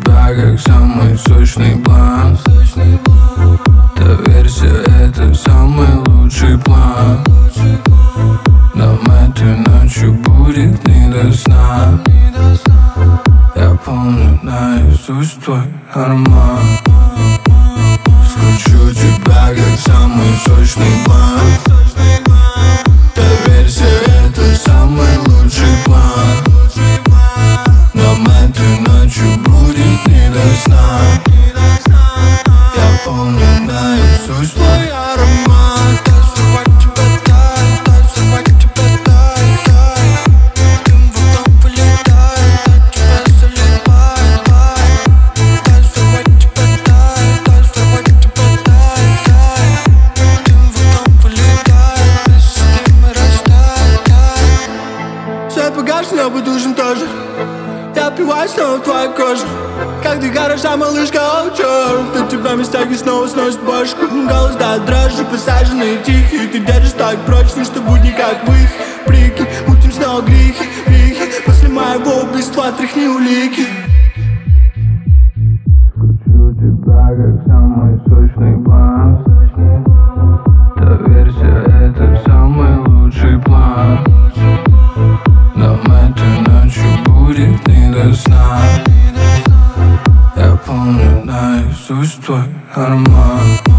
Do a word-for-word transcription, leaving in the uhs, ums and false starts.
тебя как самый сочный план. Доверься, это самый лучший план. Нам этой ночью будет не до сна. Я помню наизусть твой аромат. Скручу тебя как самый сочный план. Доверься, это самый лучший план. Нам этой ночью будет не до сна. Я помню наизусть твой аромат. Танцевать тебя дай, танцевать тебя дай, дай. Дым в окно вылетает, от тебя залипает, дай. Танцевать тебя дай, танцевать тебя дай, дай. Дым в окно вылетает, без дыма растает, дай. Свет погас, небо душен тоже. Я впиваюсь снова в твою кожу. Как ты хороша, малышка, о, черт. Кто тебя местами снова сносит башку. Голос дает дрожжи, посаженные тихие. Ты держишь так прочно, что будни как в их прики. Мутим снова грехи, грехи. После моего убийства тряхни улики. Скручу тебя как самый сочный план. Доверься, это самый лучший план. Нам этой ночью будет не до сна. Я помню наизусть твой аромат.